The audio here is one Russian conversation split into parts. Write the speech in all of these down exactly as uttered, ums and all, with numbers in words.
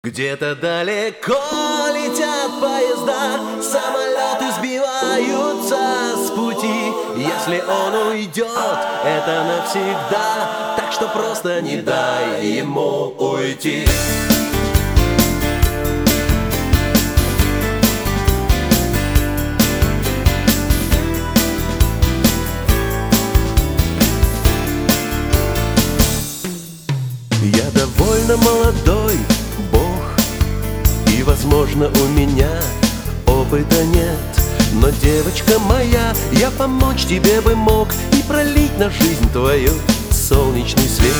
Где-то далеко летят поезда, самолеты сбиваются с пути. Если он уйдет, это навсегда, так что просто не дай ему уйти. Я довольно молодой бог, и, возможно, у меня опыта нет. Но, девочка моя, я помочь тебе бы мог и пролить на жизнь твою солнечный свет.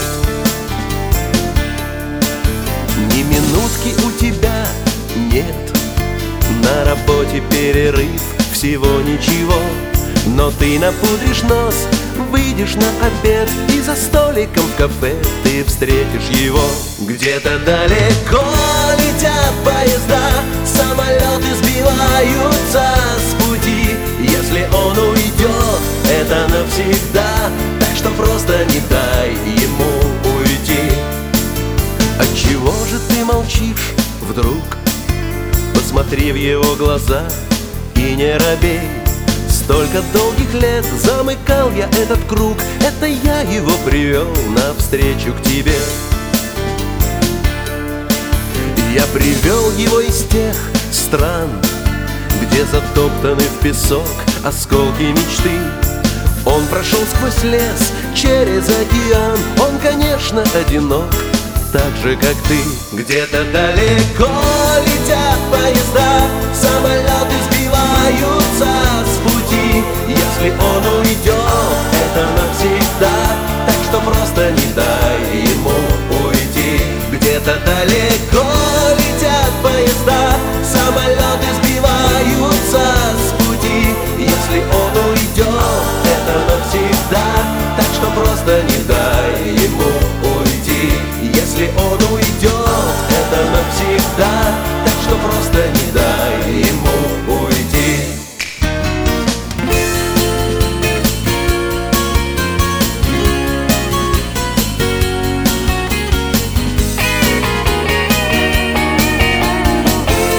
Ни минутки у тебя нет, на работе перерыв, всего ничего. Но ты напудришь нос, выйдешь на обед, и за столиком в кафе ты встретишь его. Где-то далеко летят поезда, самолеты сбиваются с пути. Если он уйдет, это навсегда, так что просто не дай ему уйти. Отчего же ты молчишь вдруг? Посмотри в его глаза и не робей. Столько долгих лет замыкал я этот круг, это я его привел навстречу к тебе. Я привел его из тех стран, где затоптаны в песок осколки мечты. Он прошел сквозь лес, через океан, он, конечно, одинок, так же, как ты. Где-то далеко летят поезда, самолеты сбиваются с пути. Если он уйдет, это навсегда, так что просто не дай ему уйти. Где-то далеко летят поезда, самолеты сбиваются с пути. Если он уйдет, это навсегда, так что просто не дай ему уйти. Если он уйдет, это навсегда, так что просто не дай ему уйти.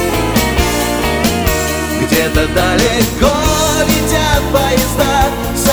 Где-то далеко летят поезда,